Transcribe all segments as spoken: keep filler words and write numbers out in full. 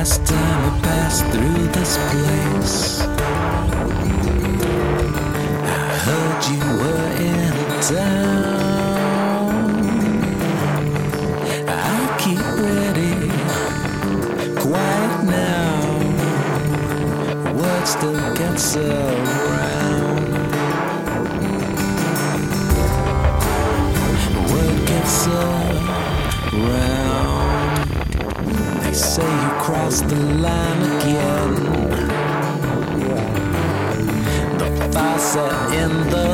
Last time I passed through this place, I heard you were in town. I'll keep ready, quiet now. Word still gets around. Word gets around. They say you crossed the line again. The faucet in the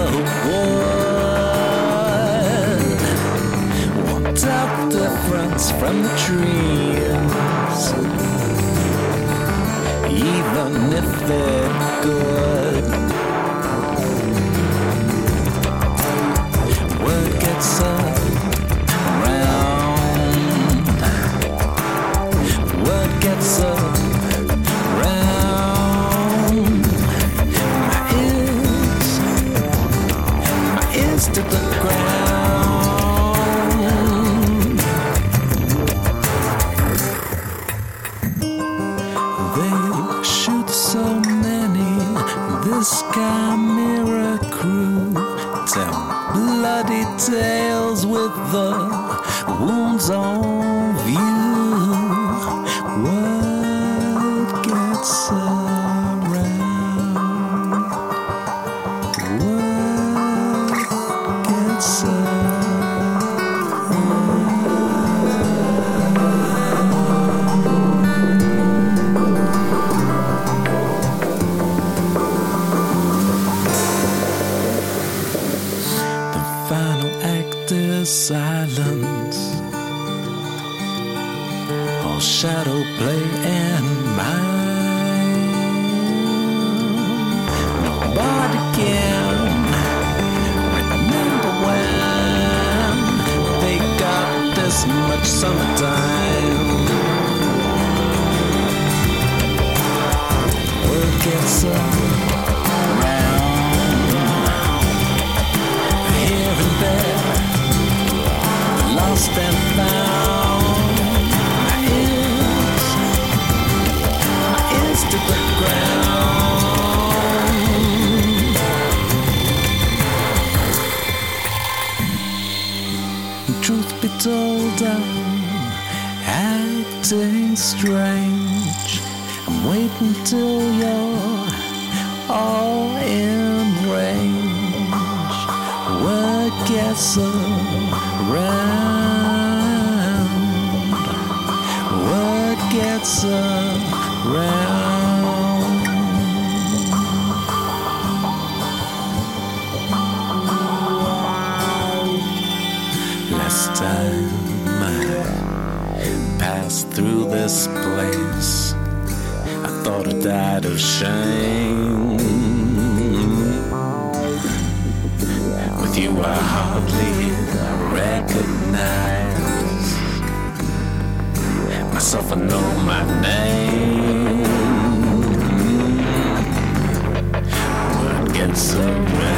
wood won't tell the difference from the trees, even if it could. Word gets around. Word gets around. My ears, my ears to the ground. They shoot so many, this Chimera crew tell bloody tales with the wounds on view. Word gets around. Word gets The final act is silence, all shadow play and mind. Nobody can remember when they got this much summertime. Word gets around, here and there, lost and found. My ears, my ears to the ground. Truth be told, I'm acting strange. I'm waiting till you're all in range. Word gets around. Word gets around. Last time I passed through this place, I thought I died of shame. With you I hardly recognize myself, I know my name. Word gets around.